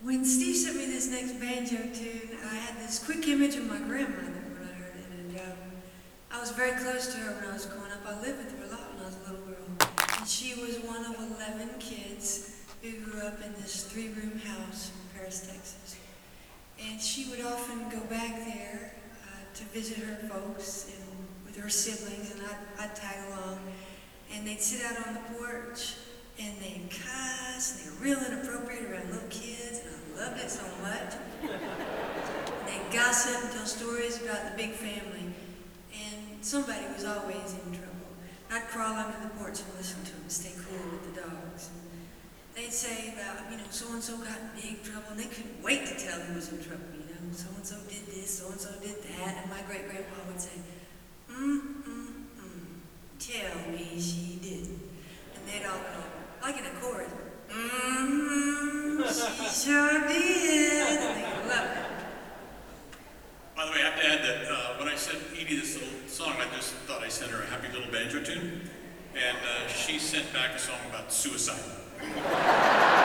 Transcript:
When Steve sent me this next banjo tune, I had this quick image of my grandmother when I heard it, and I was very close to her when I was growing up. I lived with her a lot when I was a little girl, and she was one of 11 kids who grew up in this 3-room house in Paris, Texas. And she would often go back there to visit her folks and with her siblings, and I'd tag along. And they'd sit out on the porch, and they'd cuss, and they were real inappropriate around little kids, and I loved it so much. And they'd gossip and tell stories about the big family, and somebody was always in trouble. I'd crawl under the porch and listen to them and stay cool with the dogs. And they'd say about, so-and-so got in big trouble, and they couldn't wait to tell who was in trouble, So-and-so did this, so-and-so did that, and my great-grandpa would say, tell me she didn't. And they'd all go, like in a chorus, she sure did. And they loved it. By the way, I have to add that when I sent Edie this little song, I just thought I sent her a happy little banjo tune. And she sent back a song about suicide.